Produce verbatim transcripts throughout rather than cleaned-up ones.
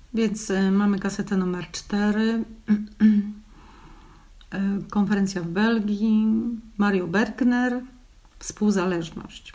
Więc mamy kasetę numer cztery. Konferencja w Belgii. Mario Bergner. Współzależność.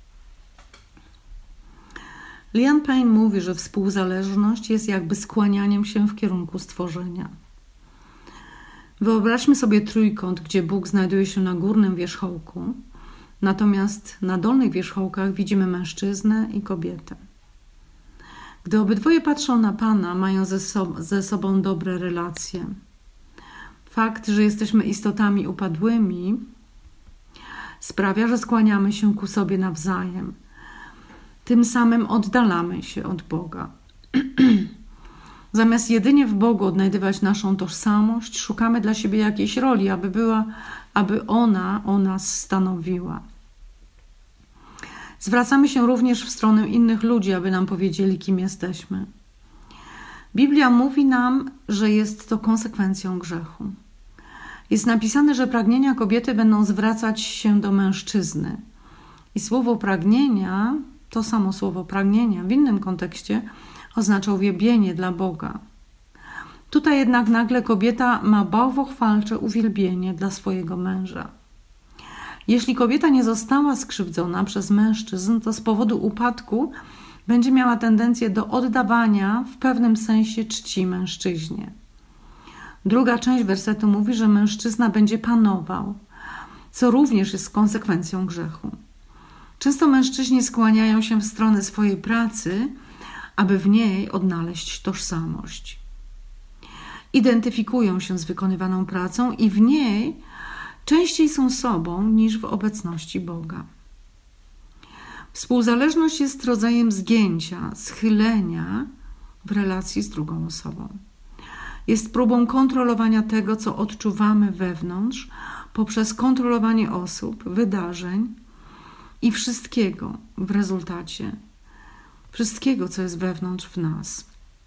Leon Payne mówi, że współzależność jest jakby skłanianiem się w kierunku stworzenia. Wyobraźmy sobie trójkąt, gdzie Bóg znajduje się na górnym wierzchołku, natomiast na dolnych wierzchołkach widzimy mężczyznę i kobietę. Gdy obydwoje patrzą na Pana, mają ze, so- ze sobą dobre relacje. Fakt, że jesteśmy istotami upadłymi, sprawia, że skłaniamy się ku sobie nawzajem. Tym samym oddalamy się od Boga. Zamiast jedynie w Bogu odnajdywać naszą tożsamość, szukamy dla siebie jakiejś roli, aby była, aby ona o nas stanowiła. Zwracamy się również w stronę innych ludzi, aby nam powiedzieli, kim jesteśmy. Biblia mówi nam, że jest to konsekwencją grzechu. Jest napisane, że pragnienia kobiety będą zwracać się do mężczyzny. I słowo pragnienia, to samo słowo pragnienia w innym kontekście oznacza uwielbienie dla Boga. Tutaj jednak nagle kobieta ma bałwochwalcze uwielbienie dla swojego męża. Jeśli kobieta nie została skrzywdzona przez mężczyzn, to z powodu upadku będzie miała tendencję do oddawania w pewnym sensie czci mężczyźnie. Druga część wersetu mówi, że mężczyzna będzie panował, co również jest konsekwencją grzechu. Często mężczyźni skłaniają się w stronę swojej pracy, aby w niej odnaleźć tożsamość. Identyfikują się z wykonywaną pracą i w niej częściej są sobą niż w obecności Boga. Współzależność jest rodzajem zgięcia, schylenia w relacji z drugą osobą. Jest próbą kontrolowania tego, co odczuwamy wewnątrz, poprzez kontrolowanie osób, wydarzeń i wszystkiego w rezultacie. Wszystkiego, co jest wewnątrz w nas.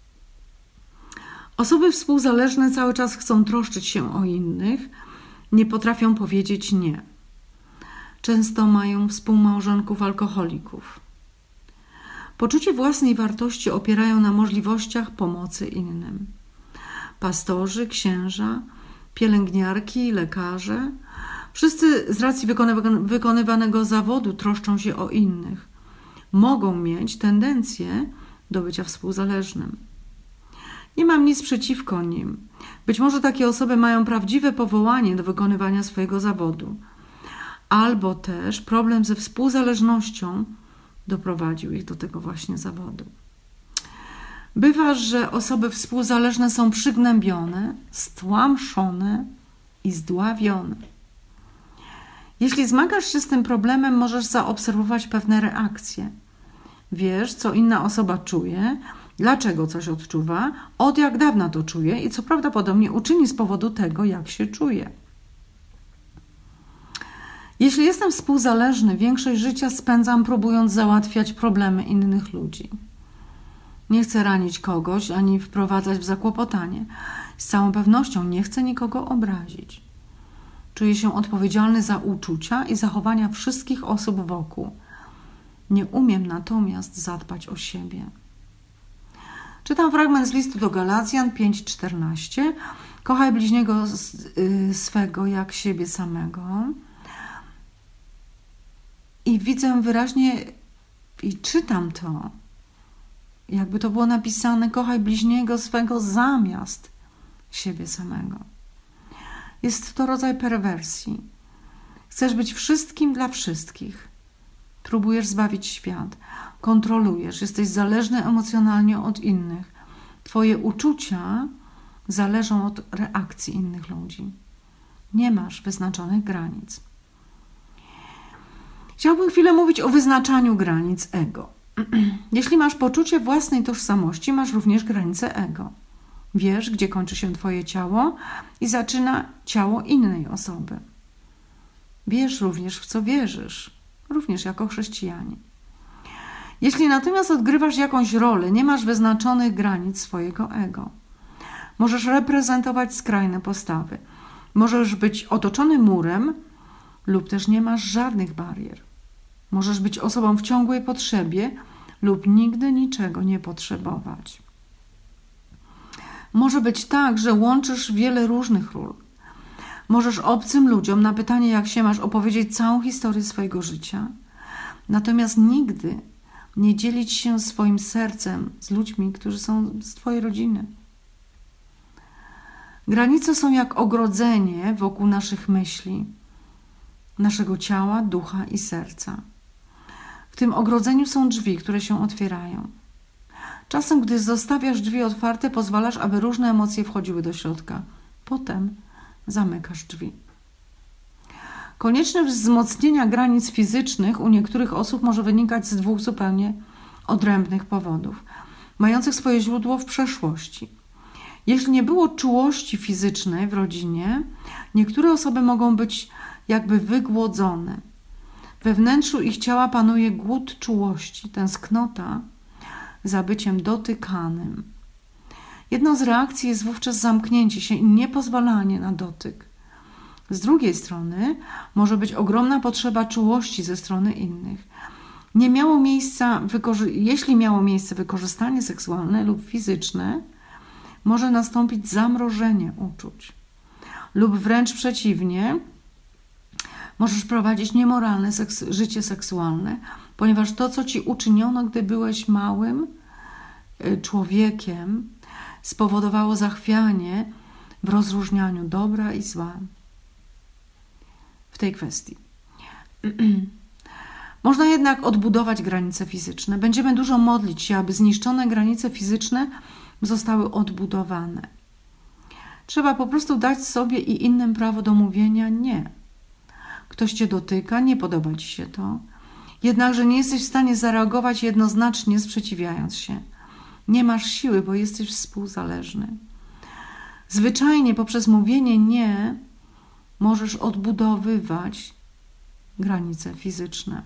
Osoby współzależne cały czas chcą troszczyć się o innych, nie potrafią powiedzieć nie. Często mają współmałżonków alkoholików. Poczucie własnej wartości opierają na możliwościach pomocy innym. Pastorzy, księża, pielęgniarki, lekarze, wszyscy z racji wykonywanego zawodu troszczą się o innych. Mogą mieć tendencję do bycia współzależnym. Nie mam nic przeciwko nim. Być może takie osoby mają prawdziwe powołanie do wykonywania swojego zawodu. Albo też problem ze współzależnością doprowadził ich do tego właśnie zawodu. Bywa, że osoby współzależne są przygnębione, stłamszone i zdławione. Jeśli zmagasz się z tym problemem, możesz zaobserwować pewne reakcje. Wiesz, co inna osoba czuje, dlaczego coś odczuwa, od jak dawna to czuje i co prawdopodobnie uczyni z powodu tego, jak się czuje. Jeśli jestem współzależny, większość życia spędzam próbując załatwiać problemy innych ludzi. Nie chcę ranić kogoś, ani wprowadzać w zakłopotanie. Z całą pewnością nie chcę nikogo obrazić. Czuję się odpowiedzialny za uczucia i zachowania wszystkich osób wokół. Nie umiem natomiast zadbać o siebie. Czytam fragment z listu do Galacjan pięć czternaście. Kochaj bliźniego swego jak siebie samego. I widzę wyraźnie i czytam to, jakby to było napisane: kochaj bliźniego swego zamiast siebie samego. Jest to rodzaj perwersji. Chcesz być wszystkim dla wszystkich. Próbujesz zbawić świat. Kontrolujesz. Jesteś zależny emocjonalnie od innych. Twoje uczucia zależą od reakcji innych ludzi. Nie masz wyznaczonych granic. Chciałbym chwilę mówić o wyznaczaniu granic ego. Jeśli masz poczucie własnej tożsamości, masz również granice ego. Wiesz, gdzie kończy się twoje ciało i zaczyna ciało innej osoby. Wiesz również, w co wierzysz, również jako chrześcijanin. Jeśli natomiast odgrywasz jakąś rolę, nie masz wyznaczonych granic swojego ego. Możesz reprezentować skrajne postawy. Możesz być otoczony murem lub też nie masz żadnych barier. Możesz być osobą w ciągłej potrzebie lub nigdy niczego nie potrzebować. Może być tak, że łączysz wiele różnych ról. Możesz obcym ludziom na pytanie, jak się masz, opowiedzieć całą historię swojego życia. Natomiast nigdy nie dzielić się swoim sercem z ludźmi, którzy są z twojej rodziny. Granice są jak ogrodzenie wokół naszych myśli, naszego ciała, ducha i serca. W tym ogrodzeniu są drzwi, które się otwierają. Czasem, gdy zostawiasz drzwi otwarte, pozwalasz, aby różne emocje wchodziły do środka. Potem zamykasz drzwi. Konieczność wzmocnienia granic fizycznych u niektórych osób może wynikać z dwóch zupełnie odrębnych powodów, mających swoje źródło w przeszłości. Jeśli nie było czułości fizycznej w rodzinie, niektóre osoby mogą być jakby wygłodzone. We wnętrzu ich ciała panuje głód czułości, tęsknota za byciem dotykanym. Jedną z reakcji jest wówczas zamknięcie się i niepozwalanie na dotyk. Z drugiej strony może być ogromna potrzeba czułości ze strony innych. Nie miało miejsca, jeśli miało miejsce wykorzystanie seksualne lub fizyczne, może nastąpić zamrożenie uczuć. Lub wręcz przeciwnie, możesz prowadzić niemoralne seks- życie seksualne, ponieważ to, co ci uczyniono, gdy byłeś małym człowiekiem, spowodowało zachwianie w rozróżnianiu dobra i zła w tej kwestii. Można jednak odbudować granice fizyczne. Będziemy dużo modlić się, aby zniszczone granice fizyczne zostały odbudowane. Trzeba po prostu dać sobie i innym prawo do mówienia nie. Ktoś cię dotyka, nie podoba ci się to, jednakże nie jesteś w stanie zareagować jednoznacznie, sprzeciwiając się. Nie masz siły, bo jesteś współzależny. Zwyczajnie poprzez mówienie nie możesz odbudowywać granice fizyczne.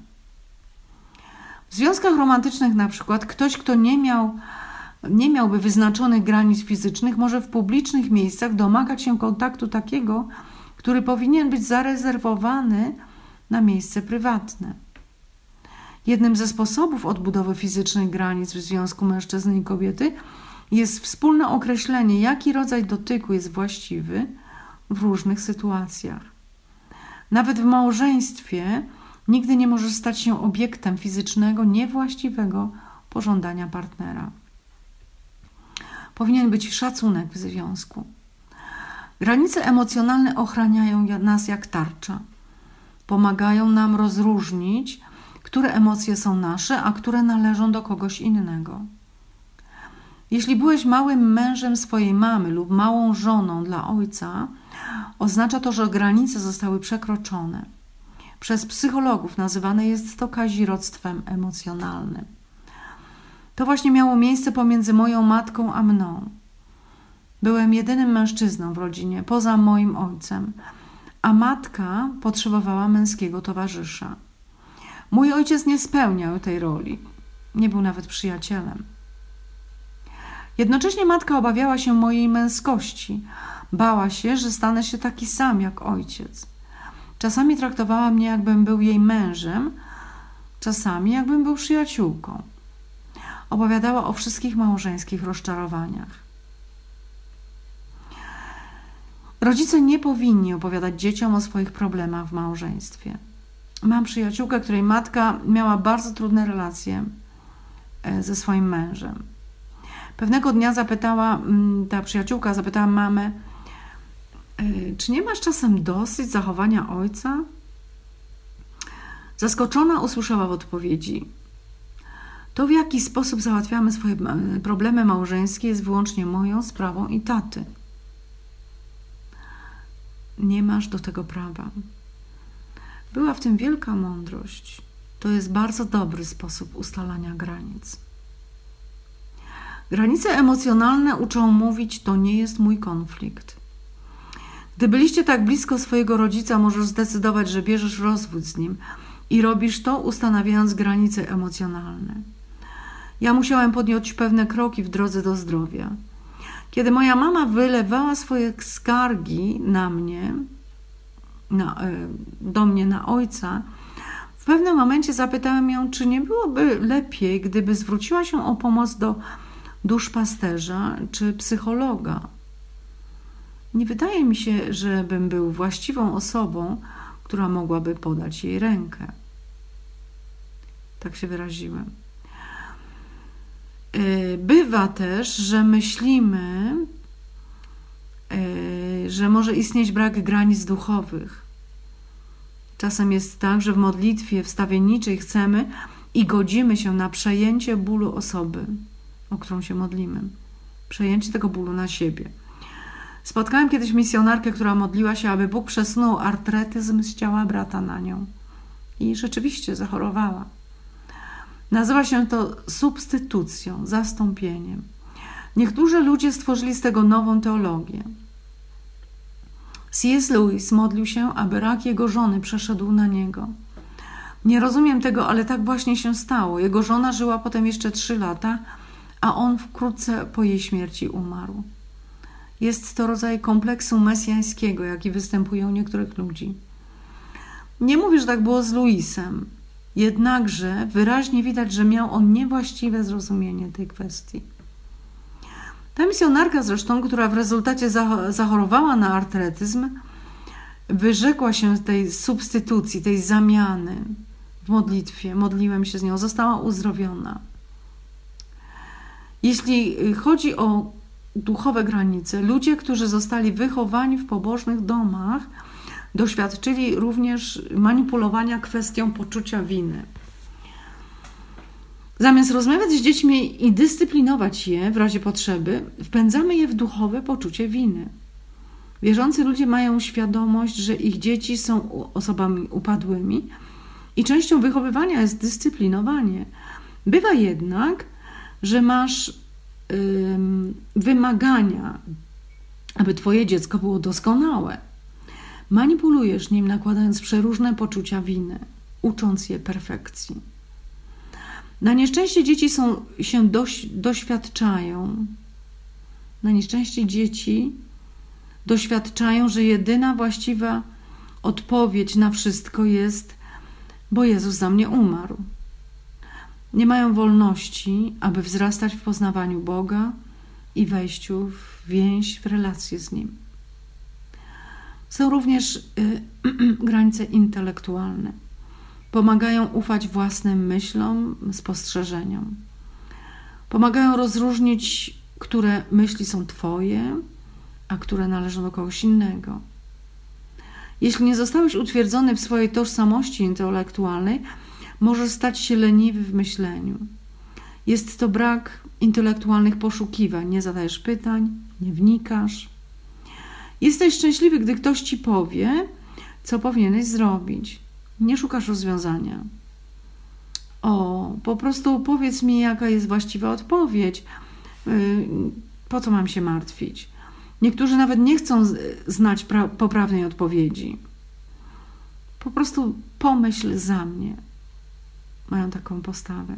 W związkach romantycznych na przykład ktoś, kto nie miał, nie miałby wyznaczonych granic fizycznych, może w publicznych miejscach domagać się kontaktu takiego, który powinien być zarezerwowany na miejsce prywatne. Jednym ze sposobów odbudowy fizycznych granic w związku mężczyzny i kobiety jest wspólne określenie, jaki rodzaj dotyku jest właściwy w różnych sytuacjach. Nawet w małżeństwie nigdy nie możesz stać się obiektem fizycznego, niewłaściwego pożądania partnera. Powinien być szacunek w związku. Granice emocjonalne ochraniają nas jak tarcza. Pomagają nam rozróżnić, które emocje są nasze, a które należą do kogoś innego. Jeśli byłeś małym mężem swojej mamy lub małą żoną dla ojca, oznacza to, że granice zostały przekroczone. Przez psychologów nazywane jest to kazirodztwem emocjonalnym. To właśnie miało miejsce pomiędzy moją matką a mną. Byłem jedynym mężczyzną w rodzinie, poza moim ojcem, a matka potrzebowała męskiego towarzysza. Mój ojciec nie spełniał tej roli. Nie był nawet przyjacielem. Jednocześnie matka obawiała się mojej męskości. Bała się, że stanę się taki sam jak ojciec. Czasami traktowała mnie, jakbym był jej mężem, czasami jakbym był przyjaciółką. Opowiadała o wszystkich małżeńskich rozczarowaniach. Rodzice nie powinni opowiadać dzieciom o swoich problemach w małżeństwie. Mam przyjaciółkę, której matka miała bardzo trudne relacje ze swoim mężem. Pewnego dnia zapytała, ta przyjaciółka zapytała mamę, czy nie masz czasem dosyć zachowania ojca? Zaskoczona usłyszała w odpowiedzi, to w jaki sposób załatwiamy swoje problemy małżeńskie jest wyłącznie moją sprawą i taty. Nie masz do tego prawa. Była w tym wielka mądrość. To jest bardzo dobry sposób ustalania granic. Granice emocjonalne uczą mówić, to nie jest mój konflikt. Gdy byliście tak blisko swojego rodzica, możesz zdecydować, że bierzesz rozwód z nim i robisz to, ustanawiając granice emocjonalne. Ja musiałem podjąć pewne kroki w drodze do zdrowia. Kiedy moja mama wylewała swoje skargi na mnie, na, do mnie, na ojca, w pewnym momencie zapytałem ją, czy nie byłoby lepiej, gdyby zwróciła się o pomoc do duszpasterza czy psychologa. Nie wydaje mi się, żebym był właściwą osobą, która mogłaby podać jej rękę. Tak się wyraziłem. Bywa też, że myślimy, że może istnieć brak granic duchowych. Czasem jest tak, że w modlitwie wstawienniczej chcemy i godzimy się na przejęcie bólu osoby, o którą się modlimy. Przejęcie tego bólu na siebie. Spotkałem kiedyś misjonarkę, która modliła się, aby Bóg przesunął artretyzm z ciała brata na nią. I rzeczywiście zachorowała. Nazywa się to substytucją, zastąpieniem. Niektórzy ludzie stworzyli z tego nową teologię. C S Lewis modlił się, aby rak jego żony przeszedł na niego. Nie rozumiem tego, ale tak właśnie się stało. Jego żona żyła potem jeszcze trzy lata, a on wkrótce po jej śmierci umarł. Jest to rodzaj kompleksu mesjańskiego, jaki występuje u niektórych ludzi. Nie mówię, że tak było z Lewisem, jednakże wyraźnie widać, że miał on niewłaściwe zrozumienie tej kwestii. Ta misjonarka zresztą, która w rezultacie zachorowała na artretyzm, wyrzekła się z tej substytucji, tej zamiany w modlitwie. Modliłem się z nią, została uzdrowiona. Jeśli chodzi o duchowe granice, ludzie, którzy zostali wychowani w pobożnych domach, doświadczyli również manipulowania kwestią poczucia winy. Zamiast rozmawiać z dziećmi i dyscyplinować je w razie potrzeby, wpędzamy je w duchowe poczucie winy. Wierzący ludzie mają świadomość, że ich dzieci są osobami upadłymi i częścią wychowywania jest dyscyplinowanie. Bywa jednak, że masz ym, wymagania, aby twoje dziecko było doskonałe. Manipulujesz nim, nakładając przeróżne poczucia winy, ucząc je perfekcji. Na nieszczęście dzieci są, się doś, doświadczają, na nieszczęście dzieci doświadczają, że jedyna właściwa odpowiedź na wszystko jest, bo Jezus za mnie umarł. Nie mają wolności, aby wzrastać w poznawaniu Boga i wejściu w więź, w relację z Nim. Są również y, granice intelektualne. Pomagają ufać własnym myślom, spostrzeżeniom. Pomagają rozróżnić, które myśli są twoje, a które należą do kogoś innego. Jeśli nie zostałeś utwierdzony w swojej tożsamości intelektualnej, możesz stać się leniwy w myśleniu. Jest to brak intelektualnych poszukiwań. Nie zadajesz pytań, nie wnikasz. Jesteś szczęśliwy, gdy ktoś ci powie, co powinieneś zrobić. Nie szukasz rozwiązania. O, po prostu powiedz mi, jaka jest właściwa odpowiedź. Po co mam się martwić? Niektórzy nawet nie chcą znać pra- poprawnej odpowiedzi. Po prostu pomyśl za mnie. Mają taką postawę.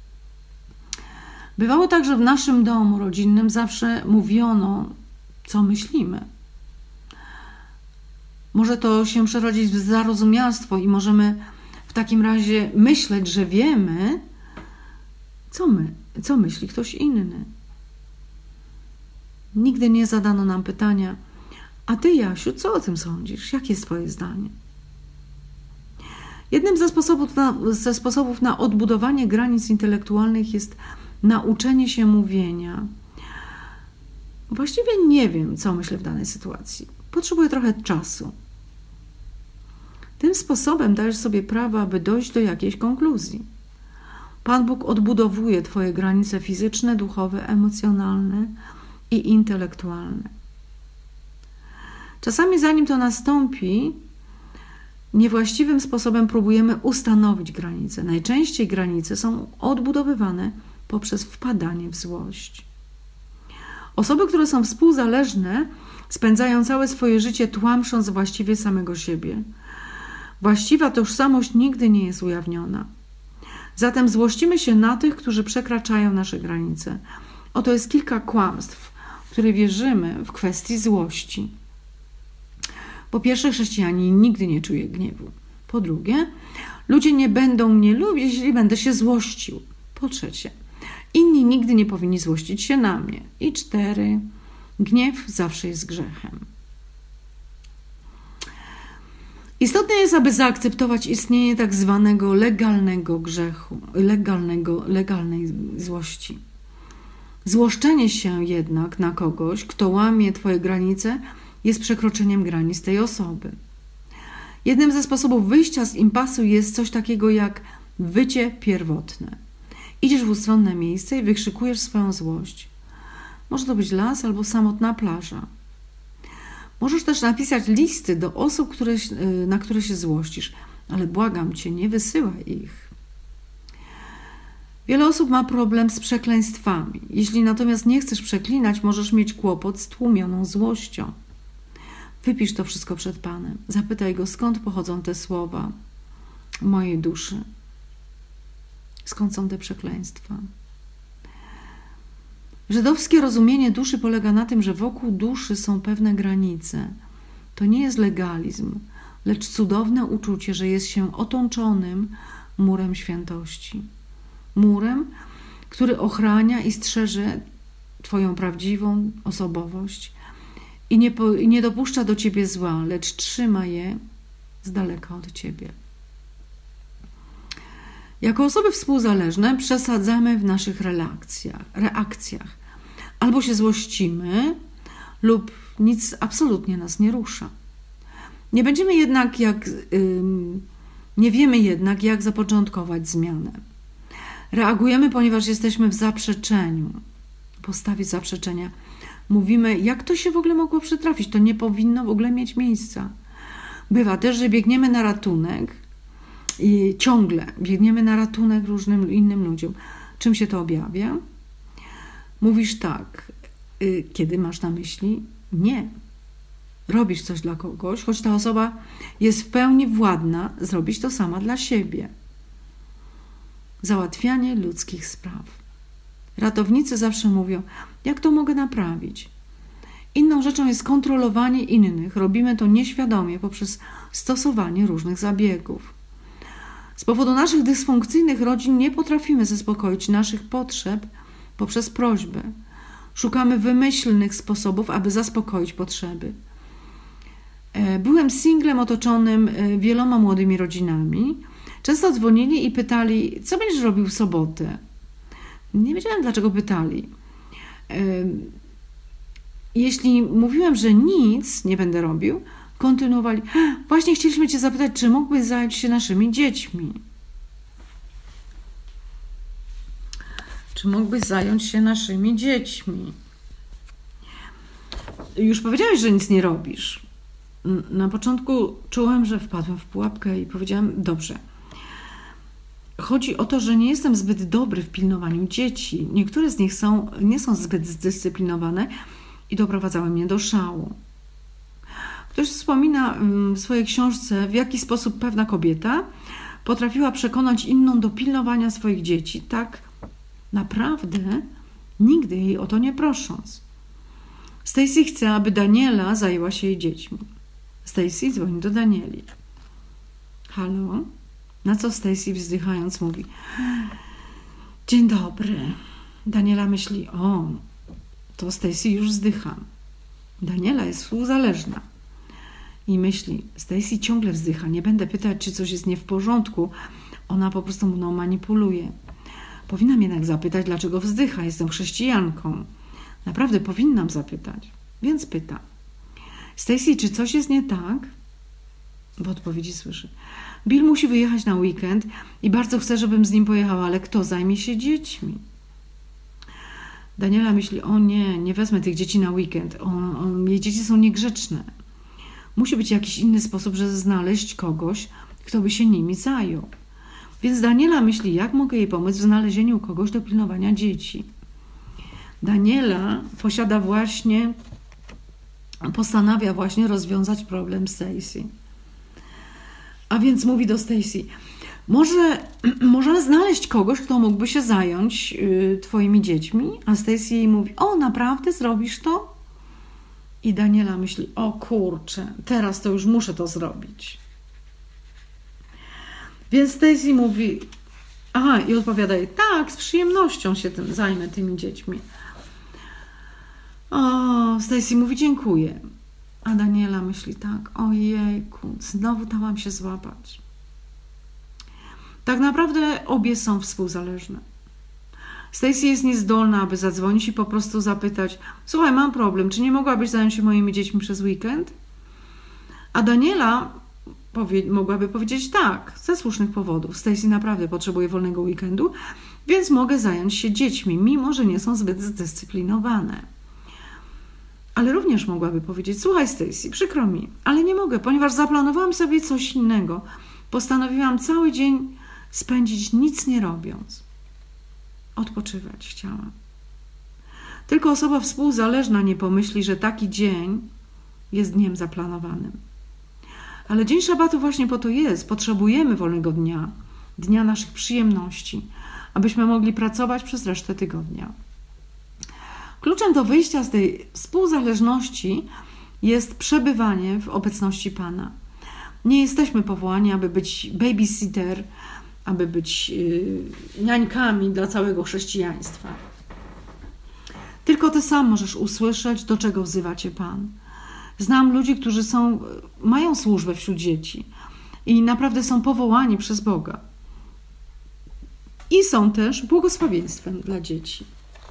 Bywało tak, że w naszym domu rodzinnym zawsze mówiono, co myślimy. Może to się przerodzić w zarozumialstwo i możemy w takim razie myśleć, że wiemy, co my, co myśli ktoś inny. Nigdy nie zadano nam pytania, a ty, Jasiu, co o tym sądzisz? Jakie jest twoje zdanie? Jednym ze sposobów na, ze sposobów na odbudowanie granic intelektualnych jest nauczenie się mówienia. Właściwie nie wiem, co myślę w danej sytuacji. Potrzebuję trochę czasu. Tym sposobem dajesz sobie prawo, aby dojść do jakiejś konkluzji. Pan Bóg odbudowuje twoje granice fizyczne, duchowe, emocjonalne i intelektualne. Czasami zanim to nastąpi, niewłaściwym sposobem próbujemy ustanowić granice. Najczęściej granice są odbudowywane poprzez wpadanie w złość. Osoby, które są współzależne, spędzają całe swoje życie tłamsząc właściwie samego siebie. Właściwa tożsamość nigdy nie jest ujawniona. Zatem złościmy się na tych, którzy przekraczają nasze granice. Oto jest kilka kłamstw, w które wierzymy w kwestii złości. Po pierwsze, chrześcijanin nigdy nie czuje gniewu. Po drugie, ludzie nie będą mnie lubić, jeśli będę się złościł. Po trzecie, Inni nigdy nie powinni złościć się na mnie. I cztery. Gniew zawsze jest grzechem. Istotne jest, aby zaakceptować istnienie tak zwanego legalnego grzechu, legalnego, legalnej złości. Złoszczenie się jednak na kogoś, kto łamie twoje granice, jest przekroczeniem granic tej osoby. Jednym ze sposobów wyjścia z impasu jest coś takiego jak wycie pierwotne. Idziesz w ustronne miejsce i wykrzykujesz swoją złość. Może to być las albo samotna plaża. Możesz też napisać listy do osób, które, na które się złościsz, ale błagam cię, nie wysyłaj ich. Wiele osób ma problem z przekleństwami. Jeśli natomiast nie chcesz przeklinać, możesz mieć kłopot z tłumioną złością. Wypisz to wszystko przed Panem. Zapytaj Go, skąd pochodzą te słowa mojej duszy. Skąd są te przekleństwa? Żydowskie rozumienie duszy polega na tym, że wokół duszy są pewne granice. To nie jest legalizm, lecz cudowne uczucie, że jest się otoczonym murem świętości. Murem, który ochrania i strzeże twoją prawdziwą osobowość i nie, po, i nie dopuszcza do ciebie zła, lecz trzyma je z daleka od ciebie. Jako osoby współzależne przesadzamy w naszych relacjach, reakcjach. Albo się złościmy, lub nic absolutnie nas nie rusza. Nie będziemy jednak jak, ym, nie wiemy jednak, jak zapoczątkować zmianę. Reagujemy, ponieważ jesteśmy w zaprzeczeniu, postawie zaprzeczenia. Mówimy, jak to się w ogóle mogło przytrafić? To nie powinno w ogóle mieć miejsca. Bywa też, że biegniemy na ratunek i ciągle biegniemy na ratunek różnym innym ludziom. Czym się to objawia? Mówisz tak, kiedy masz na myśli nie. Robisz coś dla kogoś, choć ta osoba jest w pełni władna zrobić to sama dla siebie. Załatwianie ludzkich spraw. Ratownicy zawsze mówią, jak to mogę naprawić? Inną rzeczą jest kontrolowanie innych. Robimy to nieświadomie poprzez stosowanie różnych zabiegów. Z powodu naszych dysfunkcyjnych rodzin nie potrafimy zaspokoić naszych potrzeb poprzez prośbę. Szukamy wymyślnych sposobów, aby zaspokoić potrzeby. Byłem singlem otoczonym wieloma młodymi rodzinami. Często dzwonili i pytali, co będziesz robił w sobotę? Nie wiedziałem, dlaczego pytali. Jeśli mówiłem, że nic nie będę robił, kontynuowali, właśnie chcieliśmy cię zapytać, czy mógłbyś zająć się naszymi dziećmi? Czy mógłbyś zająć się naszymi dziećmi? Już powiedziałeś, że nic nie robisz. Na początku czułem, że wpadłem w pułapkę i powiedziałam, dobrze. Chodzi o to, że nie jestem zbyt dobry w pilnowaniu dzieci. Niektóre z nich są, nie są zbyt zdyscyplinowane i doprowadzały mnie do szału. Ktoś wspomina w swojej książce, w jaki sposób pewna kobieta potrafiła przekonać inną do pilnowania swoich dzieci, tak naprawdę nigdy jej o to nie prosząc. Stacy chce, aby Daniela zajęła się jej dziećmi. Stacy dzwoni do Danieli. Halo? Na co Stacy wzdychając mówi, dzień dobry. Daniela myśli, o, to Stacy już wzdycha. Daniela jest współzależna. I myśli, Stacy ciągle wzdycha, nie będę pytać, czy coś jest nie w porządku. Ona po prostu mną manipuluje. Powinnam jednak zapytać, dlaczego wzdycha. Jestem chrześcijanką. Naprawdę powinnam zapytać. Więc pyta. Stacy, czy coś jest nie tak? W odpowiedzi słyszy. Bill musi wyjechać na weekend i bardzo chce, żebym z nim pojechała, ale kto zajmie się dziećmi? Daniela myśli, o nie, nie wezmę tych dzieci na weekend. On, on, jej dzieci są niegrzeczne. Musi być jakiś inny sposób, żeby znaleźć kogoś, kto by się nimi zajął. Więc Daniela myśli, jak mogę jej pomóc w znalezieniu kogoś do pilnowania dzieci. Daniela posiada właśnie, postanawia właśnie rozwiązać problem Stacy. A więc mówi do Stacy, może możemy znaleźć kogoś, kto mógłby się zająć y, twoimi dziećmi? A Stacy jej mówi, o naprawdę zrobisz to? I Daniela myśli, o kurczę, teraz to już muszę to zrobić. Więc Stacy mówi, Aha, i odpowiada jej, tak, z przyjemnością się tym zajmę, tymi dziećmi. O, Stacy mówi, dziękuję. A Daniela myśli tak, ojejku, znowu dałam się złapać. Tak naprawdę obie są współzależne. Stacy jest niezdolna, aby zadzwonić i po prostu zapytać, słuchaj, mam problem, czy nie mogłabyś zająć się moimi dziećmi przez weekend? A Daniela powie, mogłaby powiedzieć tak, ze słusznych powodów. Stacy naprawdę potrzebuje wolnego weekendu, więc mogę zająć się dziećmi, mimo że nie są zbyt zdyscyplinowane. Ale również mogłaby powiedzieć, słuchaj Stacy, przykro mi, ale nie mogę, ponieważ zaplanowałam sobie coś innego. Postanowiłam cały dzień spędzić nic nie robiąc. Odpoczywać chciałam. Tylko osoba współzależna nie pomyśli, że taki dzień jest dniem zaplanowanym. Ale dzień szabatu właśnie po to jest. Potrzebujemy wolnego dnia, dnia naszych przyjemności, abyśmy mogli pracować przez resztę tygodnia. Kluczem do wyjścia z tej współzależności jest przebywanie w obecności Pana. Nie jesteśmy powołani, aby być babysitter, aby być yy, niańkami dla całego chrześcijaństwa. Tylko Ty sam możesz usłyszeć, do czego wzywa Cię Pan. Znam ludzi, którzy są, mają służbę wśród dzieci i naprawdę są powołani przez Boga. I są też błogosławieństwem dla dzieci.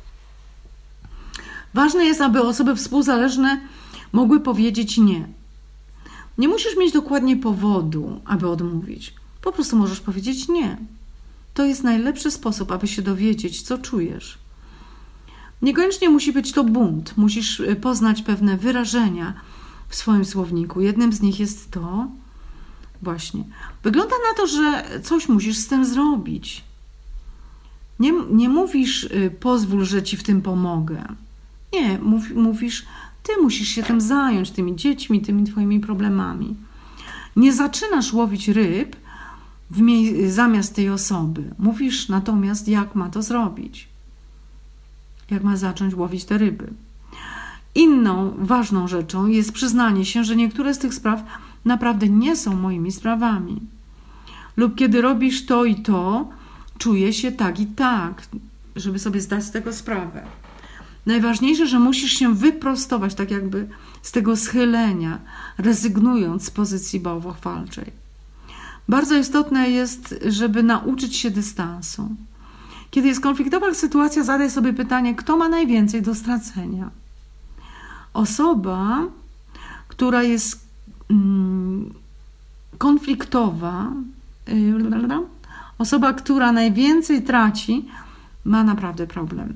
Ważne jest, aby osoby współzależne mogły powiedzieć nie. Nie musisz mieć dokładnie powodu, aby odmówić. Po prostu możesz powiedzieć nie. To jest najlepszy sposób, aby się dowiedzieć, co czujesz. Niekoniecznie musi być to bunt. Musisz poznać pewne wyrażenia w swoim słowniku. Jednym z nich jest to właśnie. Wygląda na to, że coś musisz z tym zrobić. Nie, nie mówisz pozwól, że ci w tym pomogę. Nie, mów, mówisz ty musisz się tym zająć, tymi dziećmi, tymi twoimi problemami. Nie zaczynasz łowić ryb w mie- zamiast tej osoby. Mówisz natomiast, jak ma to zrobić. Jak ma zacząć łowić te ryby. Inną ważną rzeczą jest przyznanie się, że niektóre z tych spraw naprawdę nie są moimi sprawami. Lub kiedy robisz to i to, czuję się tak i tak, żeby sobie zdać z tego sprawę. Najważniejsze, że musisz się wyprostować tak jakby z tego schylenia, rezygnując z pozycji bałwochwalczej. Bardzo istotne jest, żeby nauczyć się dystansu. Kiedy jest konfliktowa sytuacja, zadaj sobie pytanie, kto ma najwięcej do stracenia. Osoba, która jest mm, konfliktowa, yy, osoba, która najwięcej traci, ma naprawdę problem.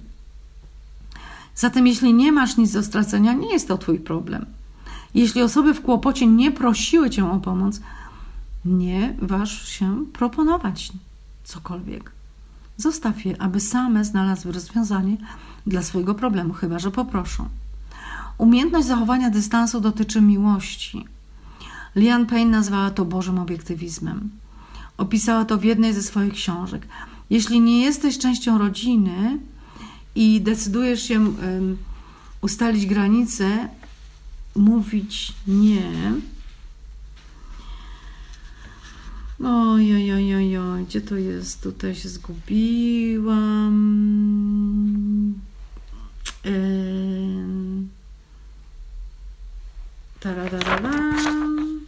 Zatem jeśli nie masz nic do stracenia, nie jest to twój problem. Jeśli osoby w kłopocie nie prosiły cię o pomoc, nie waż się proponować cokolwiek. Zostaw je, aby same znalazły rozwiązanie dla swojego problemu, chyba że poproszą. Umiejętność zachowania dystansu dotyczy miłości. Liane Payne nazwała to Bożym obiektywizmem. Opisała to w jednej ze swoich książek. Jeśli nie jesteś częścią rodziny i decydujesz się um, ustalić granice, mówić nie. Oj, oj, oj, oj, oj, gdzie to jest? Tutaj się zgubiłam. Ym. Tarararam.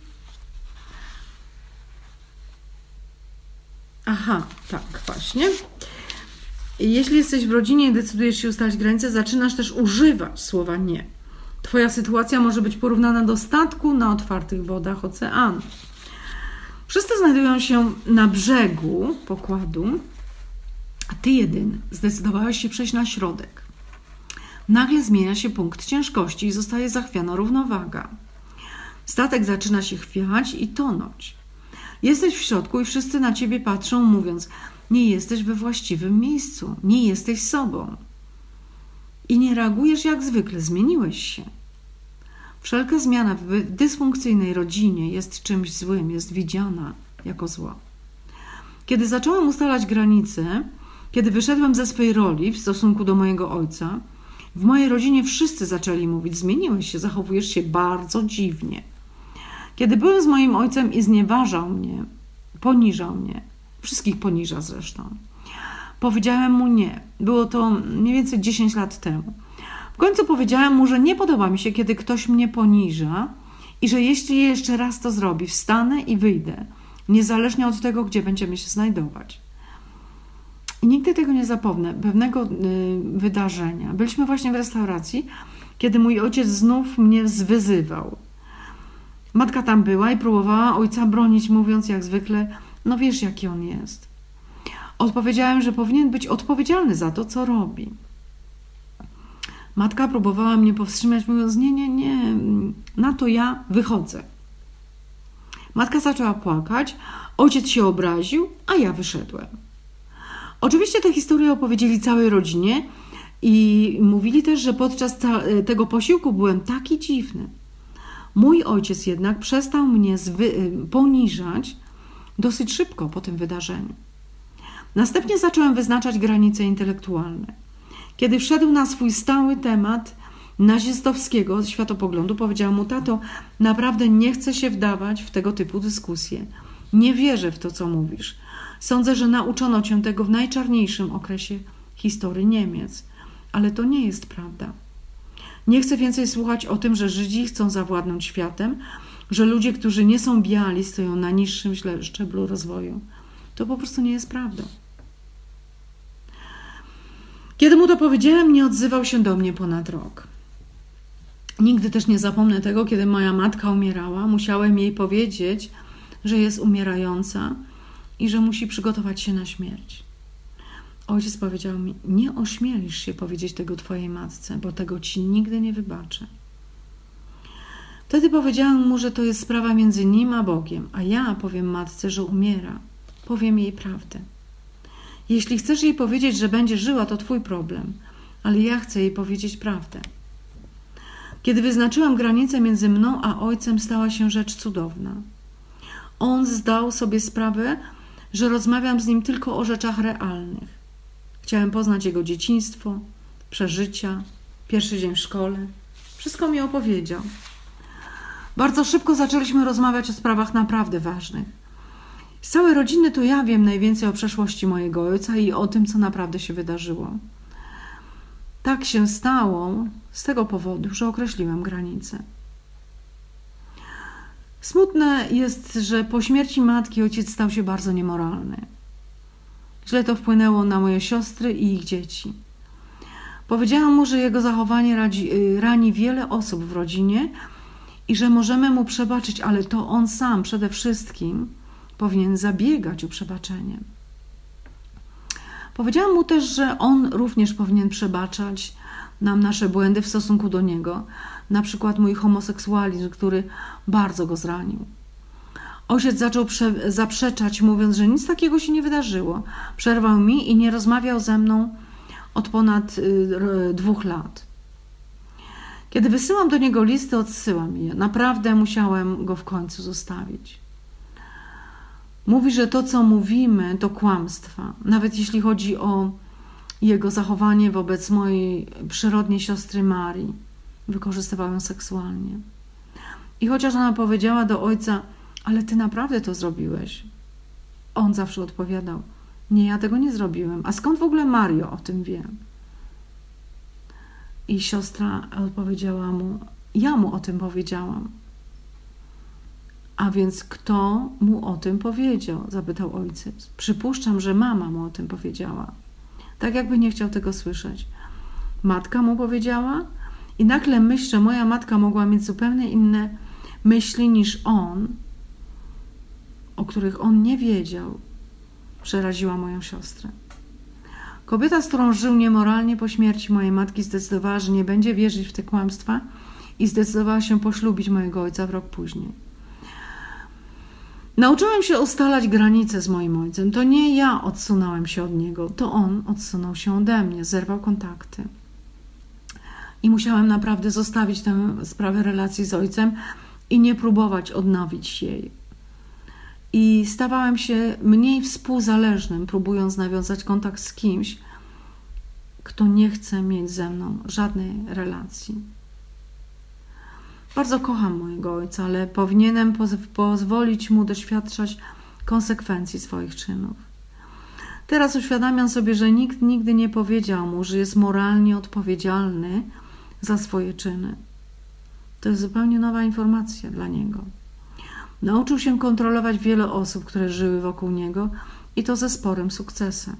Aha, tak, właśnie. Jeśli jesteś w rodzinie i decydujesz się ustalić granice, zaczynasz też używać słowa nie. Twoja sytuacja może być porównana do statku na otwartych wodach oceanu. Wszyscy znajdują się na brzegu pokładu, a ty jedyny zdecydowałeś się przejść na środek. Nagle zmienia się punkt ciężkości i zostaje zachwiana równowaga. Statek zaczyna się chwiać i tonąć. Jesteś w środku i wszyscy na ciebie patrzą, mówiąc: nie jesteś we właściwym miejscu, nie jesteś sobą. I nie reagujesz jak zwykle, zmieniłeś się. Wszelka zmiana w dysfunkcyjnej rodzinie jest czymś złym, jest widziana jako zło. Kiedy zacząłem ustalać granice, kiedy wyszedłem ze swej roli w stosunku do mojego ojca, w mojej rodzinie wszyscy zaczęli mówić: zmieniłeś się, zachowujesz się bardzo dziwnie. Kiedy byłem z moim ojcem i znieważał mnie, poniżał mnie, Wszystkich poniża zresztą. Powiedziałem mu nie. Było to mniej więcej dziesięć lat temu. W końcu powiedziałem mu, że nie podoba mi się, kiedy ktoś mnie poniża i że jeśli jeszcze raz to zrobi, wstanę i wyjdę, niezależnie od tego, gdzie będziemy się znajdować. I nigdy tego nie zapomnę, pewnego y, wydarzenia. Byliśmy właśnie w restauracji, kiedy mój ojciec znów mnie zwyzywał. Matka tam była i próbowała ojca bronić, mówiąc jak zwykle, no wiesz jaki on jest. Odpowiedziałem, że powinien być odpowiedzialny za to, co robi. Matka próbowała mnie powstrzymać, mówiąc, nie, nie, nie, na to ja wychodzę. Matka zaczęła płakać, ojciec się obraził, a ja wyszedłem. Oczywiście tę historię opowiedzieli całej rodzinie i mówili też, że podczas tego posiłku byłem taki dziwny. Mój ojciec jednak przestał mnie zwy- poniżać dosyć szybko po tym wydarzeniu. Następnie zacząłem wyznaczać granice intelektualne. Kiedy wszedł na swój stały temat nazistowskiego światopoglądu, powiedział mu, tato, naprawdę nie chcę się wdawać w tego typu dyskusje. Nie wierzę w to, co mówisz. Sądzę, że nauczono cię tego w najczarniejszym okresie historii Niemiec. Ale to nie jest prawda. Nie chcę więcej słuchać o tym, że Żydzi chcą zawładnąć światem, że ludzie, którzy nie są biali, stoją na niższym szczeblu rozwoju. To po prostu nie jest prawdą. Kiedy mu to powiedziałem, nie odzywał się do mnie ponad rok. Nigdy też nie zapomnę tego, kiedy moja matka umierała. Musiałem jej powiedzieć, że jest umierająca i że musi przygotować się na śmierć. Ojciec powiedział mi, nie ośmielisz się powiedzieć tego twojej matce, bo tego ci nigdy nie wybaczę. Wtedy powiedziałem mu, że to jest sprawa między nim a Bogiem, a ja powiem matce, że umiera. Powiem jej prawdę. Jeśli chcesz jej powiedzieć, że będzie żyła, to twój problem, ale ja chcę jej powiedzieć prawdę. Kiedy wyznaczyłam granicę między mną a ojcem, stała się rzecz cudowna. On zdał sobie sprawę, że rozmawiam z nim tylko o rzeczach realnych. Chciałem poznać jego dzieciństwo, przeżycia, pierwszy dzień w szkole. Wszystko mi opowiedział. Bardzo szybko zaczęliśmy rozmawiać o sprawach naprawdę ważnych. Z całej rodziny to ja wiem najwięcej o przeszłości mojego ojca i o tym, co naprawdę się wydarzyło. Tak się stało z tego powodu, że określiłem granice. Smutne jest, że po śmierci matki ojciec stał się bardzo niemoralny. Źle to wpłynęło na moje siostry i ich dzieci. Powiedziałam mu, że jego zachowanie radzi, rani wiele osób w rodzinie i że możemy mu przebaczyć, ale to on sam przede wszystkim powinien zabiegać o przebaczenie. Powiedziałam mu też, że on również powinien przebaczać nam nasze błędy w stosunku do niego, na przykład mój homoseksualizm, który bardzo go zranił. Ojciec zaczął prze- zaprzeczać, mówiąc, że nic takiego się nie wydarzyło. Przerwał mi i nie rozmawiał ze mną od ponad y, dwóch lat. Kiedy wysyłam do niego listy, odsyłam je. Naprawdę musiałem go w końcu zostawić. Mówi, że to, co mówimy, to kłamstwa. Nawet jeśli chodzi o jego zachowanie wobec mojej przyrodniej siostry Marii. Wykorzystywał ją seksualnie. I chociaż ona powiedziała do ojca, ale ty naprawdę to zrobiłeś. On zawsze odpowiadał, nie, ja tego nie zrobiłem. A skąd w ogóle Mario o tym wie? I siostra odpowiedziała mu, ja mu o tym powiedziałam. A więc kto mu o tym powiedział? Zapytał ojciec. Przypuszczam, że mama mu o tym powiedziała. Tak jakby nie chciał tego słyszeć. Matka mu powiedziała i nagle myśl, że moja matka mogła mieć zupełnie inne myśli niż on, o których on nie wiedział, przeraziła moją siostrę. Kobieta, z którą żył niemoralnie po śmierci mojej matki, zdecydowała, że nie będzie wierzyć w te kłamstwa i zdecydowała się poślubić mojego ojca w rok później. Nauczyłem się ustalać granice z moim ojcem. To nie ja odsunąłem się od niego, to on odsunął się ode mnie, zerwał kontakty. I musiałem naprawdę zostawić tę sprawę relacji z ojcem i nie próbować odnowić jej. I stawałem się mniej współzależnym, próbując nawiązać kontakt z kimś, kto nie chce mieć ze mną żadnej relacji. Bardzo kocham mojego ojca, ale powinienem poz- pozwolić mu doświadczać konsekwencji swoich czynów. Teraz uświadamiam sobie, że nikt nigdy nie powiedział mu, że jest moralnie odpowiedzialny za swoje czyny. To jest zupełnie nowa informacja dla niego. Nauczył się kontrolować wiele osób, które żyły wokół niego i to ze sporym sukcesem.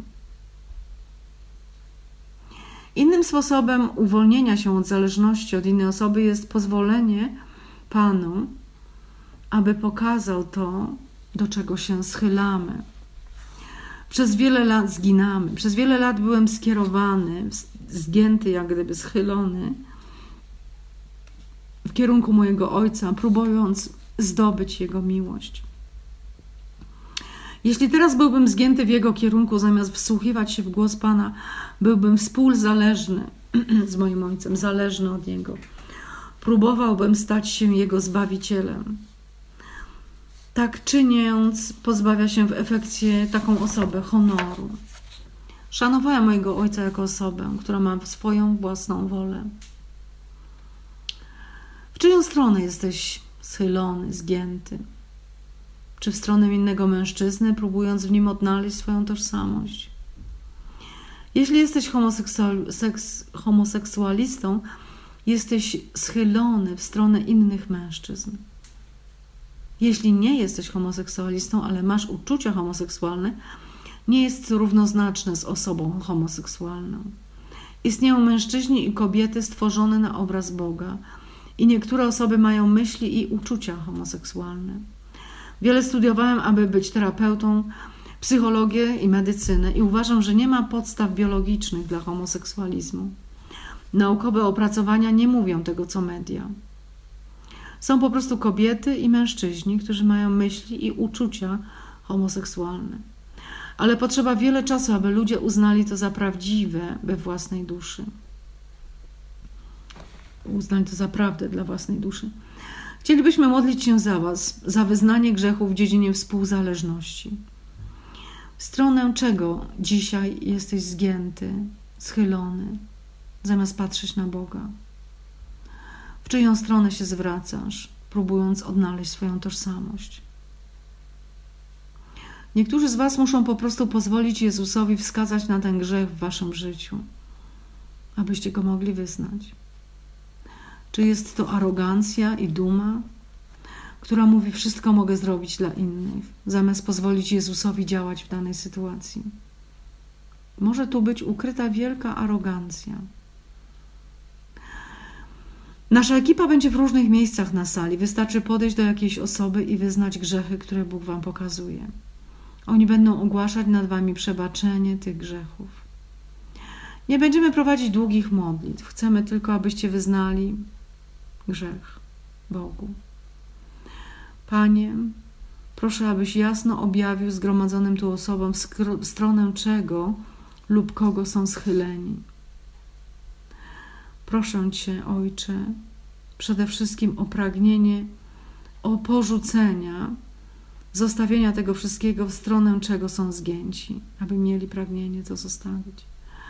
Innym sposobem uwolnienia się od zależności od innej osoby jest pozwolenie Panu, aby pokazał to, do czego się schylamy. Przez wiele lat zginamy. Przez wiele lat byłem skierowany, zgięty, jak gdyby schylony w kierunku mojego Ojca, próbując zdobyć Jego miłość. Jeśli teraz byłbym zgięty w Jego kierunku, zamiast wsłuchiwać się w głos Pana, byłbym współzależny z moim Ojcem, zależny od Niego. Próbowałbym stać się Jego Zbawicielem. Tak czyniąc, pozbawia się w efekcie taką osobę honoru. Szanowałem mojego Ojca jako osobę, która ma swoją własną wolę. W czyją stronę jesteś schylony, zgięty? Czy w stronę innego mężczyzny, próbując w nim odnaleźć swoją tożsamość? Jeśli jesteś homoseksual, seks, homoseksualistą, jesteś schylony w stronę innych mężczyzn. Jeśli nie jesteś homoseksualistą, ale masz uczucia homoseksualne, nie jest równoznaczne z osobą homoseksualną. Istnieją mężczyźni i kobiety stworzone na obraz Boga i niektóre osoby mają myśli i uczucia homoseksualne. Wiele studiowałem, aby być terapeutą, psychologię i medycynę i uważam, że nie ma podstaw biologicznych dla homoseksualizmu. Naukowe opracowania nie mówią tego, co media. Są po prostu kobiety i mężczyźni, którzy mają myśli i uczucia homoseksualne. Ale potrzeba wiele czasu, aby ludzie uznali to za prawdziwe we własnej duszy. Uznali to za prawdę dla własnej duszy. Chcielibyśmy modlić się za Was, za wyznanie grzechów w dziedzinie współzależności. W stronę czego dzisiaj jesteś zgięty, schylony, zamiast patrzeć na Boga? W czyją stronę się zwracasz, próbując odnaleźć swoją tożsamość? Niektórzy z Was muszą po prostu pozwolić Jezusowi wskazać na ten grzech w Waszym życiu, abyście go mogli wyznać. Czy jest to arogancja i duma, która mówi, wszystko mogę zrobić dla innych, zamiast pozwolić Jezusowi działać w danej sytuacji? Może tu być ukryta wielka arogancja. Nasza ekipa będzie w różnych miejscach na sali. Wystarczy podejść do jakiejś osoby i wyznać grzechy, które Bóg Wam pokazuje. Oni będą ogłaszać nad Wami przebaczenie tych grzechów. Nie będziemy prowadzić długich modlitw. Chcemy tylko, abyście wyznali grzech Bogu. Panie, proszę, abyś jasno objawił zgromadzonym tu osobom w stronę czego lub kogo są schyleni. Proszę Cię, Ojcze, przede wszystkim o pragnienie, o porzucenia, zostawienia tego wszystkiego w stronę czego są zgięci, aby mieli pragnienie to zostawić.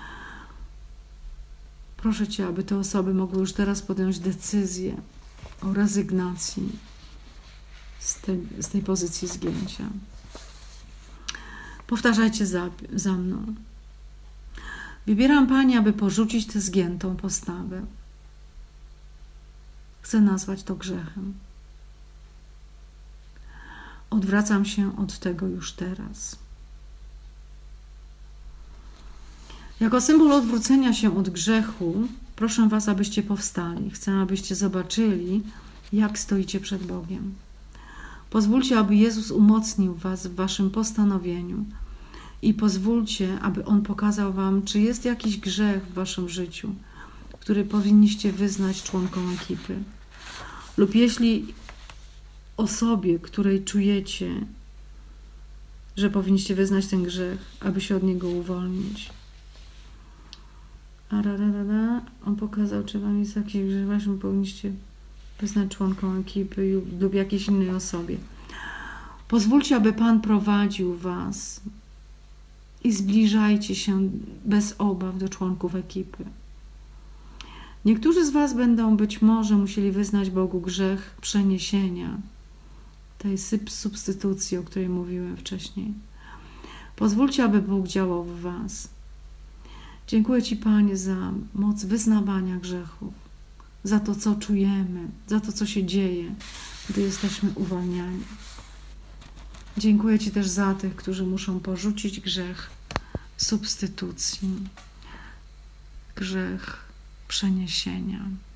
Proszę Cię, aby te osoby mogły już teraz podjąć decyzję o rezygnacji z tej, z tej pozycji zgięcia. Powtarzajcie za, za mną. Wybieram, Panie, aby porzucić tę zgiętą postawę. Chcę nazwać to grzechem. Odwracam się od tego już teraz. Jako symbol odwrócenia się od grzechu, proszę Was, abyście powstali. Chcę, abyście zobaczyli, jak stoicie przed Bogiem. Pozwólcie, aby Jezus umocnił Was w Waszym postanowieniu i pozwólcie, aby On pokazał Wam, czy jest jakiś grzech w Waszym życiu, który powinniście wyznać członkom ekipy. Lub jeśli osobie, której czujecie, że powinniście wyznać ten grzech, aby się od niego uwolnić. A radadada, On pokazał, czy Wam jest jakiś grzech, właśnie powinniście wyznać członkom ekipy lub jakiejś innej osobie. Pozwólcie, aby Pan prowadził Was i zbliżajcie się bez obaw do członków ekipy. Niektórzy z Was będą być może musieli wyznać Bogu grzech przeniesienia, tej substytucji, o której mówiłem wcześniej. Pozwólcie, aby Bóg działał w was. Dziękuję Ci, Panie, za moc wyznawania grzechów, za to, co czujemy, za to, co się dzieje, gdy jesteśmy uwalniani. Dziękuję Ci też za tych, którzy muszą porzucić grzech substytucji, grzech przeniesienia.